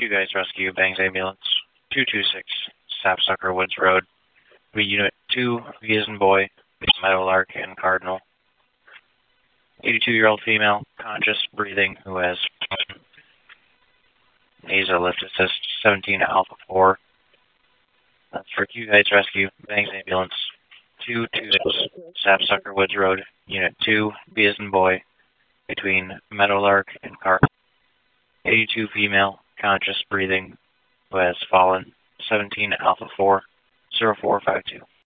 You guys rescue Bangs Ambulance 226 Sapsucker Woods Road. We Unit 2, V as in boy, Meadowlark and Cardinal. 82-year-old female, conscious, breathing, who has nasal lift assist 17 alpha 4. That's for you guys rescue Bangs Ambulance 226 Sapsucker Woods Road, Unit 2, V as in boy, between Meadowlark and Cardinal. 82 female, conscious, breathing, who has fallen 17 alpha 4 0452.